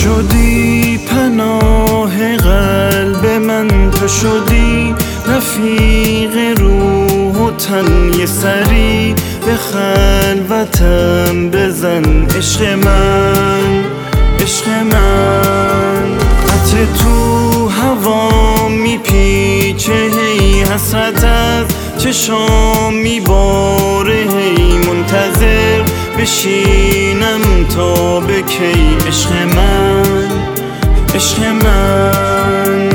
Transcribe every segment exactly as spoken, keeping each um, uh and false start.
شدی پناه قلب من، تو شدی رفیق روح و تن، یه سری به خلوتم بزن. عشق من، عشق من، حتی تو هوا میپیچه، هی حسرت از چشام میباره، هی منتظر بشینم تا به کی. عشق من، عشق من،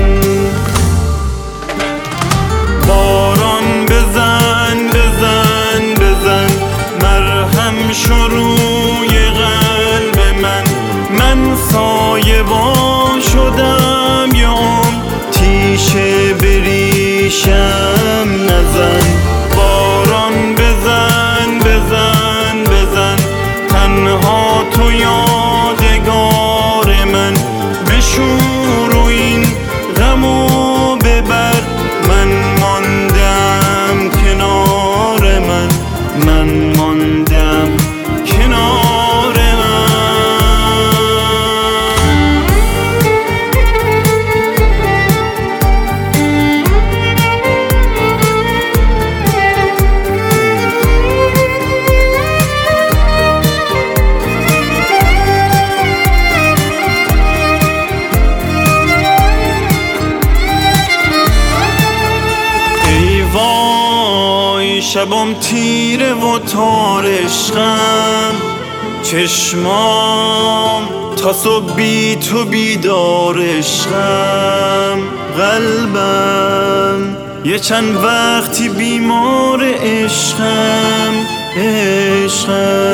باران بزن بزن بزن، مرهم شو روی قلب من. من سایه با شدم یه عمر، تیشه بریشم نزن. باران بزن بزن بزن، تنها تو یادگار من. بشور و این غمو ببر، من ماندم کنار من، من ماندم کنار من. شبم تیره و تار عشقم، چشمام تا صبح بی تو بیدار عشقم. قلبم یه چند وقتی بیمار عشقم، عشقم.